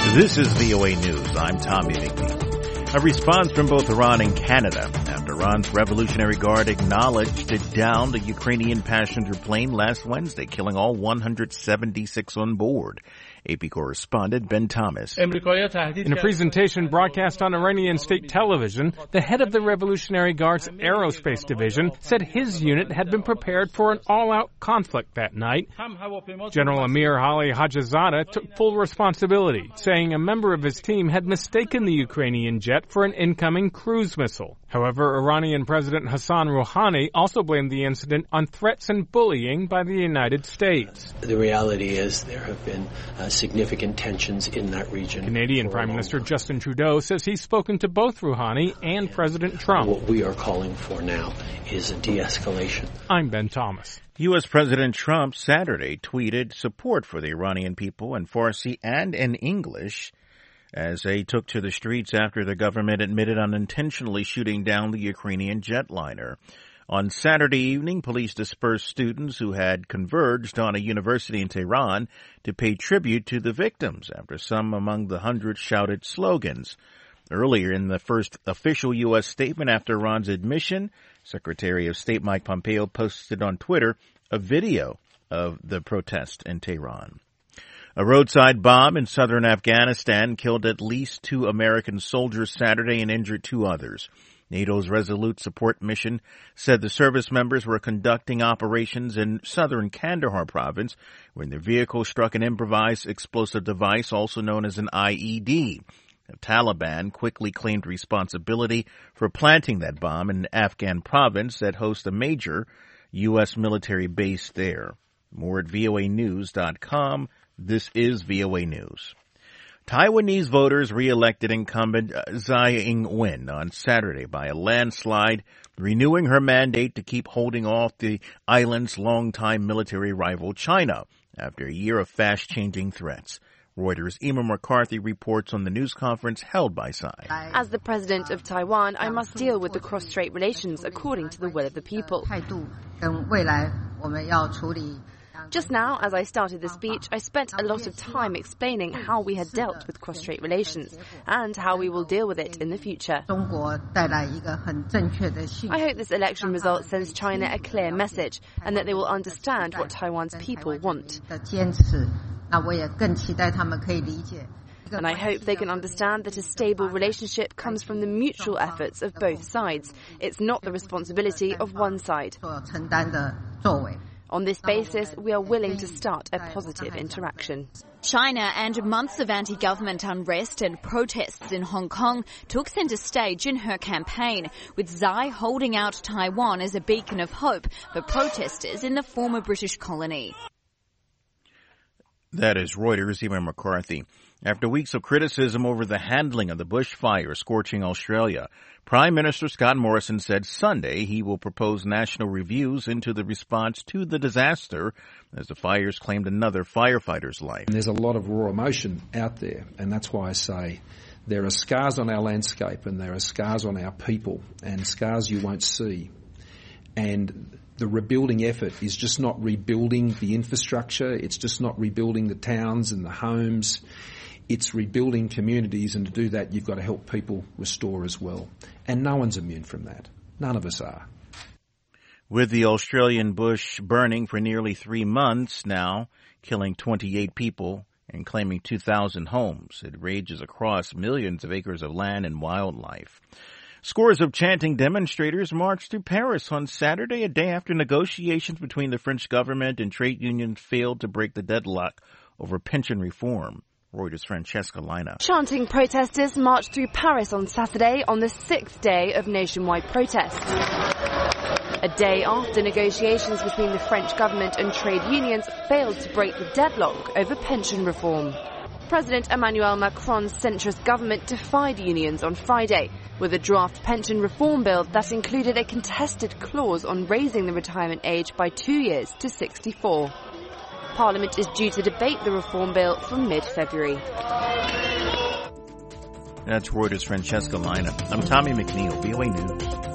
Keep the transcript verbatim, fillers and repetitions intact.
This is V O A News. I'm Tommy McNeil. A response from both Iran and Canada after Iran's Revolutionary Guard acknowledged it downed a Ukrainian passenger plane last Wednesday, killing all one hundred seventy-six on board. A P correspondent Ben Thomas. In a presentation broadcast on Iranian state television, the head of the Revolutionary Guard's Aerospace Division said his unit had been prepared for an all-out conflict that night. General Amir Ali Hajizadeh took full responsibility, saying a member of his team had mistaken the Ukrainian jet for an incoming cruise missile. However, Iranian President Hassan Rouhani also blamed the incident on threats and bullying by the United States. The reality is there have been uh, significant tensions in that region. Canadian Prime Minister Justin Trudeau says he's spoken to both Rouhani and, and President Trump. What we are calling for now is a de-escalation. I'm Ben Thomas. U S. President Trump Saturday tweeted support for the Iranian people in Farsi and in English as they took to the streets after the government admitted unintentionally shooting down the Ukrainian jetliner. On Saturday evening, police dispersed students who had converged on a university in Tehran to pay tribute to the victims after some among the hundreds shouted slogans. Earlier in the first official U S statement after Iran's admission, Secretary of State Mike Pompeo posted on Twitter a video of the protest in Tehran. A roadside bomb in southern Afghanistan killed at least two American soldiers Saturday and injured two others. NATO's Resolute Support Mission said the service members were conducting operations in southern Kandahar province when their vehicle struck an improvised explosive device, also known as an I E D. The Taliban quickly claimed responsibility for planting that bomb in an Afghan province that hosts a major U S military base there. More at V O A news dot com. This is V O A News. Taiwanese voters re-elected incumbent Tsai Ing-wen on Saturday by a landslide, renewing her mandate to keep holding off the island's longtime military rival China after a year of fast-changing threats. Reuters' Emma McCarthy reports on the news conference held by Tsai. As the president of Taiwan, I must deal with the cross-strait relations according to the will of the people. Just now, as I started the speech, I spent a lot of time explaining how we had dealt with cross-strait relations and how we will deal with it in the future. I hope this election result sends China a clear message and that they will understand what Taiwan's people want. And I hope they can understand that a stable relationship comes from the mutual efforts of both sides. It's not the responsibility of one side. On this basis, we are willing to start a positive interaction. China and months of anti-government unrest and protests in Hong Kong took centre stage in her campaign, with Tsai holding out Taiwan as a beacon of hope for protesters in the former British colony. That is Reuters' Emma McCarthy. After weeks of criticism over the handling of the bushfire scorching Australia, Prime Minister Scott Morrison said Sunday he will propose national reviews into the response to the disaster as the fires claimed another firefighter's life. And there's a lot of raw emotion out there, and that's why I say there are scars on our landscape and there are scars on our people and scars you won't see. And the rebuilding effort is just not rebuilding the infrastructure. It's just not rebuilding the towns and the homes. It's rebuilding communities, and to do that, you've got to help people restore as well. And no one's immune from that. None of us are. With the Australian bush burning for nearly three months now, killing twenty-eight people and claiming two thousand homes, it rages across millions of acres of land and wildlife. Scores of chanting demonstrators marched through Paris on Saturday, a day after negotiations between the French government and trade unions failed to break the deadlock over pension reform. Reuters' Francesca Lina. Chanting protesters marched through Paris on Saturday on the sixth day of nationwide protests. A day after negotiations between the French government and trade unions failed to break the deadlock over pension reform. President Emmanuel Macron's centrist government defied unions on Friday with a draft pension reform bill that included a contested clause on raising the retirement age by two years to sixty-four. Parliament is due to debate the reform bill from mid-February. That's Reuters' Francesca Lina. I'm Tommy McNeil, V O A News.